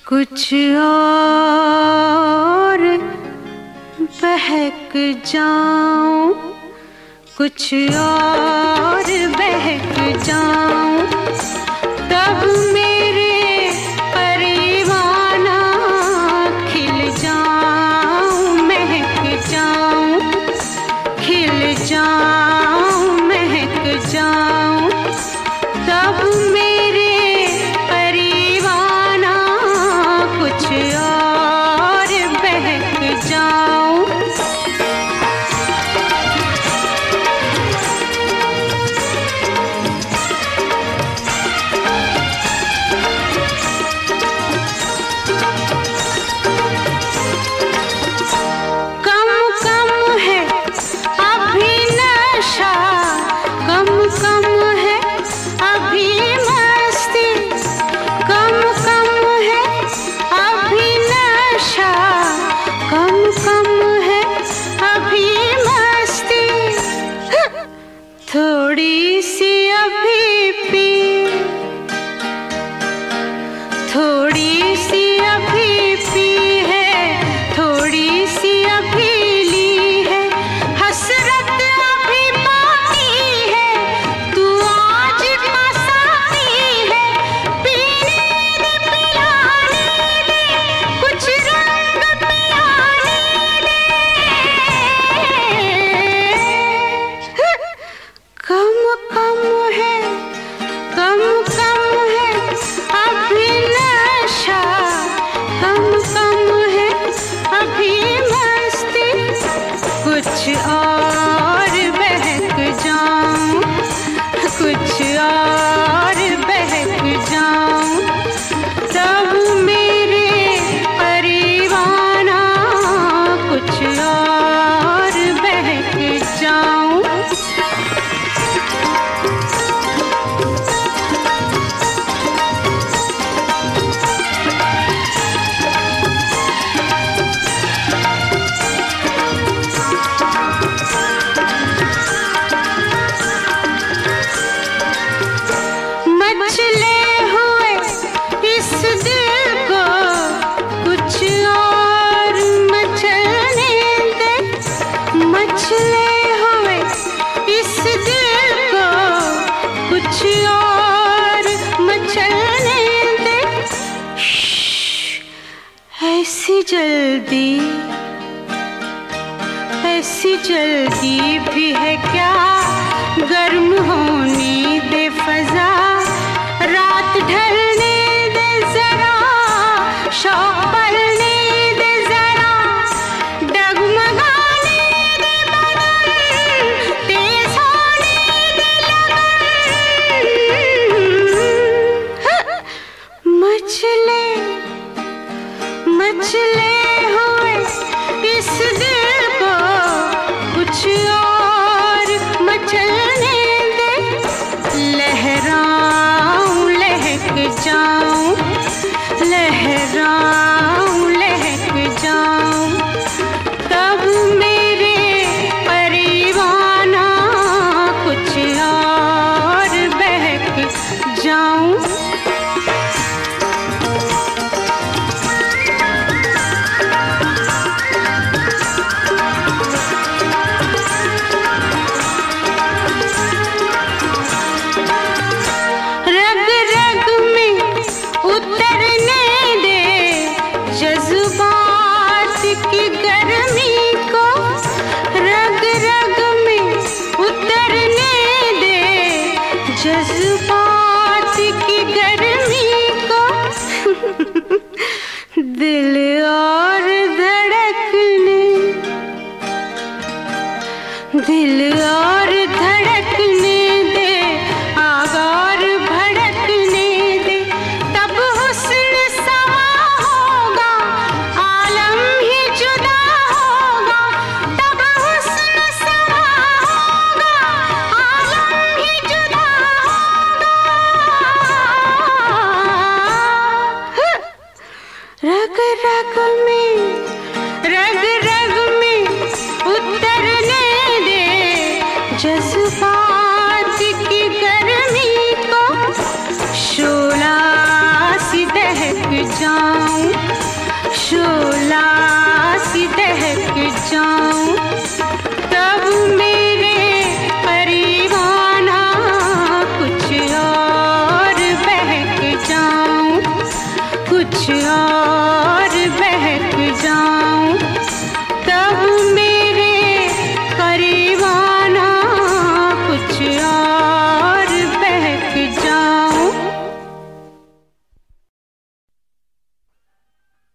कुछ और बहक जाऊं, कुछ और बहक जाऊं, तब मेरे परवाना खिल जाऊं, महक जाऊं, खिल जाऊं, महक जाऊं, तब मेरे परवाना कुछ और बहक जाऊं। कम कम है अभी नशा, कम कम है अभी मस्ती, कम कम है अभी नशा, कम कम है अभी मस्ती, थोड़ी सी अभी पी, थोड़ी सी अभी पी है, थोड़ी सी अभी ली है, हसरत अभी बाकी है, तू आज का साथी है, पीने दे पिलाने दे, कुछ रंग पिलाने दे। कम कम है, कम कम है अभी नशा, कम कम है अभी मस्ती, कुछ और बहक जाऊं, कुछ और बहक जाऊं, तब मेरे परवाना कुछ और बहक जाऊं। मचले हुए इस दिल को कुछ और मचलने दे, मचले हुए इस दिल को कुछ और मचलने दे। ऐसी जल्दी भी है क्या, गर्म होने दे फजा, रात ढलने दे जरा, शौक पलने दे जरा, डगमगाने दे बदन, तेज होने दे लगन। मचले मचले हुए इस दिल को कुछ और मचलने दे, लहराऊं लहक जाऊं, लहराऊं लहक जाऊं, तब मेरे परवाना कुछ और बहक जाऊं। रग रग में उतरने दे जज्बात की गर्मी को, रग रग में उतरने दे जज्बात की गर्मी को, दिल और धड़कने, दिल और धड़कने दे, आग और भड़कने दे, तब हुस्न समा होगा, आलम ही जुदा होगा, तब हुस्न समा होगा, आलम ही जुदा होगा। रग रग में, रग रग में उतरने दे जज्बात की गर्मी को, शोला सी दहक जाऊं, जाऊं, तब मेरे करीबाना कुछ और बहक जाऊं, कुछ और बहक जाऊं।